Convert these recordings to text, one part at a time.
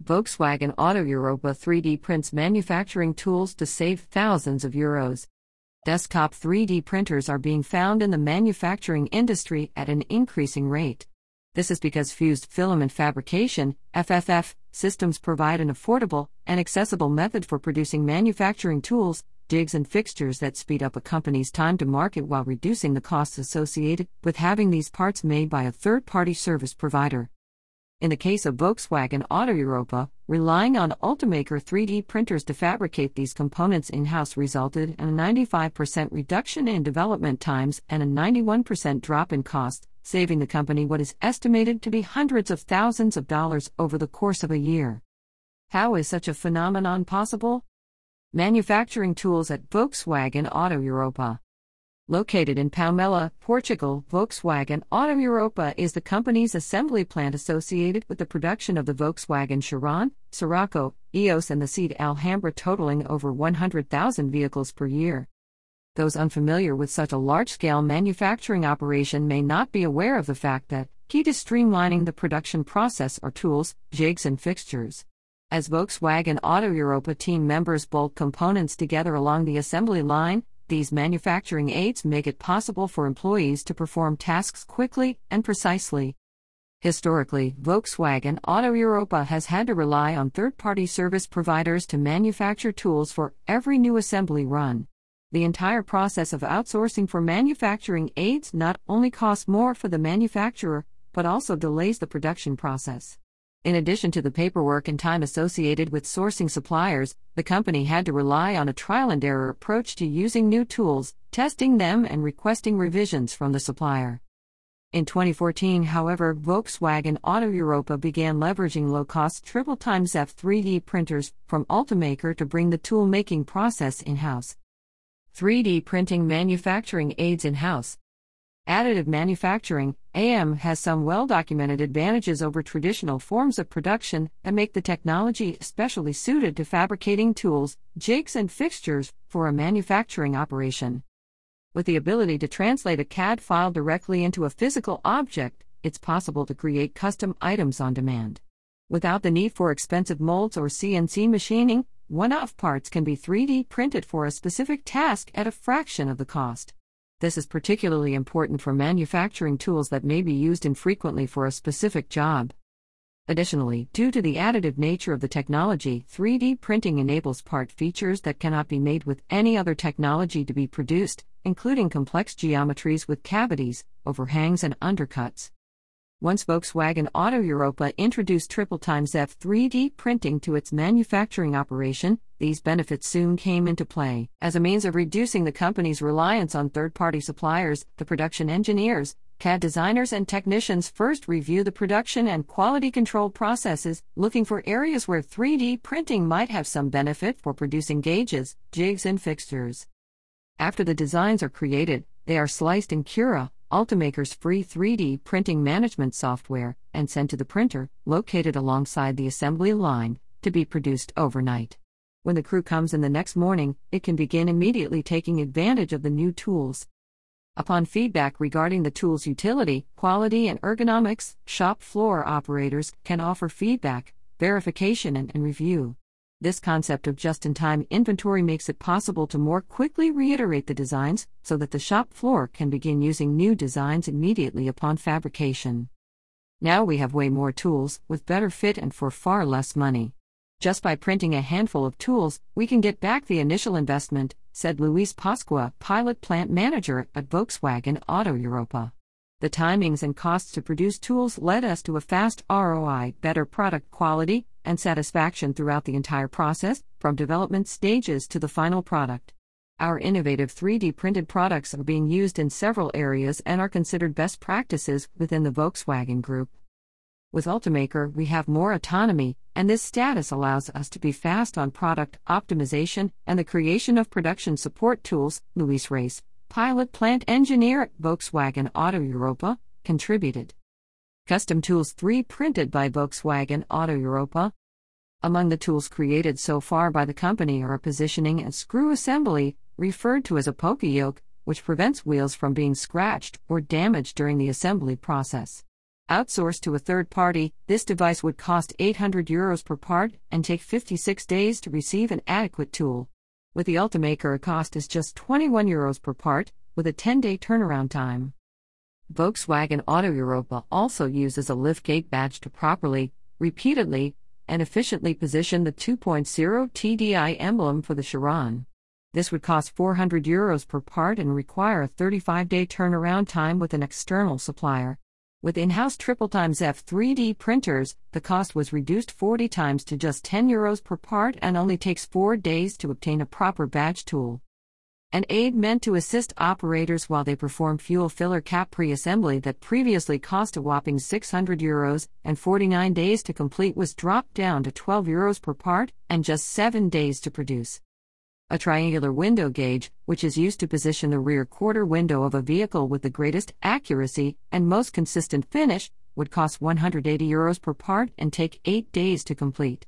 Volkswagen Auto Europa 3D prints manufacturing tools to save thousands of euros. Desktop 3D printers are being found in the manufacturing industry at an increasing rate. This is because fused filament fabrication (FFF) systems provide an affordable and accessible method for producing manufacturing tools, jigs and fixtures that speed up a company's time to market while reducing the costs associated with having these parts made by a third-party service provider. In the case of Volkswagen Auto Europa, relying on Ultimaker 3D printers to fabricate these components in-house resulted in a 95% reduction in development times and a 91% drop in cost, saving the company what is estimated to be hundreds of thousands of dollars over the course of a year. How is such a phenomenon possible? Manufacturing tools at Volkswagen Auto Europa. Located in Palmela, Portugal, Volkswagen Auto Europa is the company's assembly plant associated with the production of the Volkswagen Chiron, Scirocco, EOS and the Seat Alhambra, totaling over 100,000 vehicles per year. Those unfamiliar with such a large-scale manufacturing operation may not be aware of the fact that, key to streamlining the production process are tools, jigs and fixtures. As Volkswagen Auto Europa team members bolt components together along the assembly line, these manufacturing aids make it possible for employees to perform tasks quickly and precisely. Historically, Volkswagen Auto Europa has had to rely on third-party service providers to manufacture tools for every new assembly run. The entire process of outsourcing for manufacturing aids not only costs more for the manufacturer, but also delays the production process. In addition to the paperwork and time associated with sourcing suppliers, the company had to rely on a trial-and-error approach to using new tools, testing them and requesting revisions from the supplier. In 2014, however, Volkswagen Auto Europa began leveraging low-cost triple-time-ZF 3D printers from Ultimaker to bring the tool-making process in-house. 3D printing manufacturing aids in-house. Additive manufacturing, AM, has some well-documented advantages over traditional forms of production that make the technology especially suited to fabricating tools, jigs and fixtures for a manufacturing operation. With the ability to translate a CAD file directly into a physical object, it's possible to create custom items on demand. Without the need for expensive molds or CNC machining, one-off parts can be 3D printed for a specific task at a fraction of the cost. This is particularly important for manufacturing tools that may be used infrequently for a specific job. Additionally, due to the additive nature of the technology, 3D printing enables part features that cannot be made with any other technology to be produced, including complex geometries with cavities, overhangs and undercuts. Once Volkswagen Auto Europa introduced triple-time-ZF 3D printing to its manufacturing operation, these benefits soon came into play. As a means of reducing the company's reliance on third-party suppliers, the production engineers, CAD designers and technicians first review the production and quality control processes, looking for areas where 3D printing might have some benefit for producing gauges, jigs and fixtures. After the designs are created, they are sliced in Cura, Ultimaker's free 3D printing management software, and sent to the printer, located alongside the assembly line, to be produced overnight. When the crew comes in the next morning, it can begin immediately taking advantage of the new tools. Upon feedback regarding the tool's utility, quality and ergonomics, shop floor operators can offer feedback, verification and review. This concept of just-in-time inventory makes it possible to more quickly reiterate the designs, so that the shop floor can begin using new designs immediately upon fabrication. Now we have way more tools, with better fit and for far less money. Just by printing a handful of tools, we can get back the initial investment, said Luis Pascua, pilot plant manager at Volkswagen Auto Europa. The timings and costs to produce tools led us to a fast ROI, better product quality, and satisfaction throughout the entire process, from development stages to the final product. Our innovative 3D printed products are being used in several areas and are considered best practices within the Volkswagen Group. With Ultimaker, we have more autonomy, and this status allows us to be fast on product optimization and the creation of production support tools. Luis Reis, pilot plant engineer at Volkswagen Auto Europa, contributed. Custom tools 3D printed by Volkswagen Auto Europa. Among the tools created so far by the company are a positioning and screw assembly, referred to as a poka-yoke, which prevents wheels from being scratched or damaged during the assembly process. Outsourced to a third party, this device would cost €800 per part and take 56 days to receive an adequate tool. With the Ultimaker, a cost is just €21 per part, with a 10-day turnaround time. Volkswagen Auto Europa also uses a liftgate badge to properly, repeatedly, and efficiently position the 2.0 TDI emblem for the Chiron. This would cost €400 per part and require a 35-day turnaround time with an external supplier. With in-house TripleTimes F3D printers, the cost was reduced 40 times to just €10 per part and only takes 4 days to obtain a proper badge tool. An aid meant to assist operators while they perform fuel filler cap pre-assembly that previously cost a whopping €600 and 49 days to complete was dropped down to €12 per part and just 7 days to produce. A triangular window gauge, which is used to position the rear quarter window of a vehicle with the greatest accuracy and most consistent finish, would cost €180 per part and take 8 days to complete.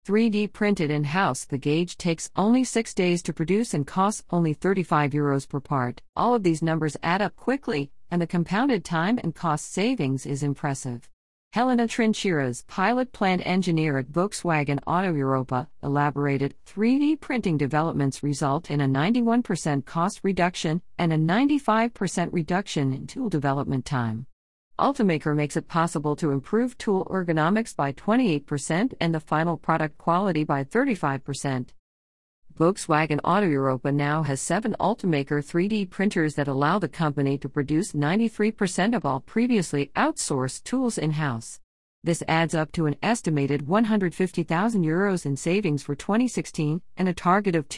3D printed in-house, the gauge takes only 6 days to produce and costs only €35 per part. All of these numbers add up quickly, and the compounded time and cost savings is impressive. Helena Trincheras, pilot plant engineer at Volkswagen Auto Europa, elaborated, 3D printing developments result in a 91% cost reduction and a 95% reduction in tool development time. Ultimaker makes it possible to improve tool ergonomics by 28% and the final product quality by 35%. Volkswagen Auto Europa now has 7 Ultimaker 3D printers that allow the company to produce 93% of all previously outsourced tools in-house. This adds up to an estimated €150,000 in savings for 2016 and a target of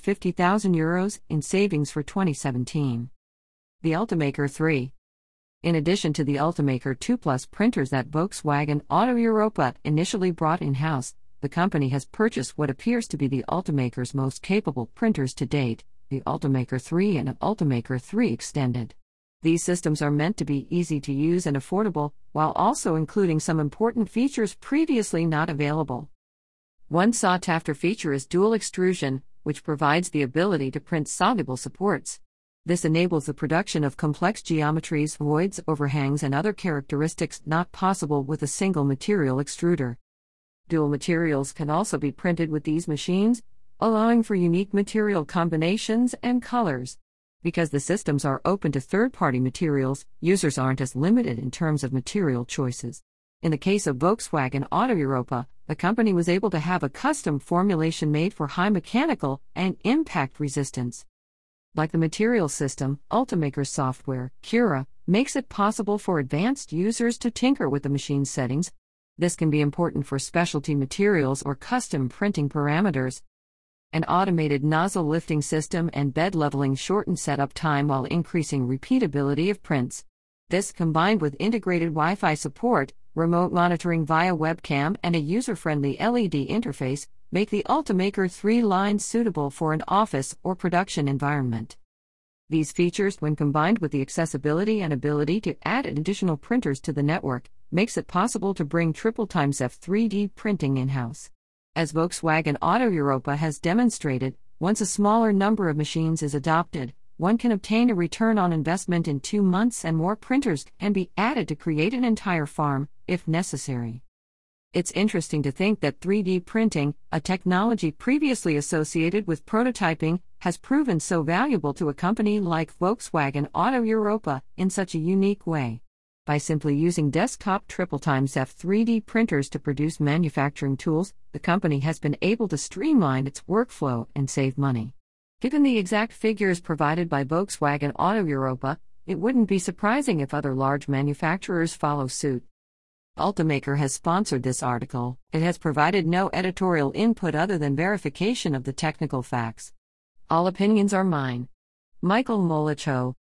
€250,000 in savings for 2017. The Ultimaker 3. In addition to the Ultimaker 2 Plus printers that Volkswagen Auto Europa initially brought in-house, the company has purchased what appears to be the Ultimaker's most capable printers to date, the Ultimaker 3 and Ultimaker 3 Extended. These systems are meant to be easy to use and affordable, while also including some important features previously not available. One sought-after feature is dual extrusion, which provides the ability to print soluble supports. This enables the production of complex geometries, voids, overhangs, and other characteristics not possible with a single material extruder. Dual materials can also be printed with these machines, allowing for unique material combinations and colors. Because the systems are open to third-party materials, users aren't as limited in terms of material choices. In the case of Volkswagen Auto Europa, the company was able to have a custom formulation made for high mechanical and impact resistance. Like the material system, Ultimaker's software, Cura, makes it possible for advanced users to tinker with the machine's settings. This can be important for specialty materials or custom printing parameters. An automated nozzle lifting system and bed leveling shorten setup time while increasing repeatability of prints. This, combined with integrated Wi-Fi support, remote monitoring via webcam, and a user-friendly LED interface, make the Ultimaker 3 line suitable for an office or production environment. These features, when combined with the accessibility and ability to add additional printers to the network, makes it possible to bring TripleTimes F3D printing in-house. As Volkswagen Auto Europa has demonstrated, once a smaller number of machines is adopted, one can obtain a return on investment in 2 months, and more printers can be added to create an entire farm, if necessary. It's interesting to think that 3D printing, a technology previously associated with prototyping, has proven so valuable to a company like Volkswagen Auto Europa in such a unique way. By simply using desktop TripleTimes F3D printers to produce manufacturing tools, the company has been able to streamline its workflow and save money. Given the exact figures provided by Volkswagen Auto Europa, it wouldn't be surprising if other large manufacturers follow suit. Ultimaker has sponsored this article. It has provided no editorial input other than verification of the technical facts. All opinions are mine. Michael Molicho.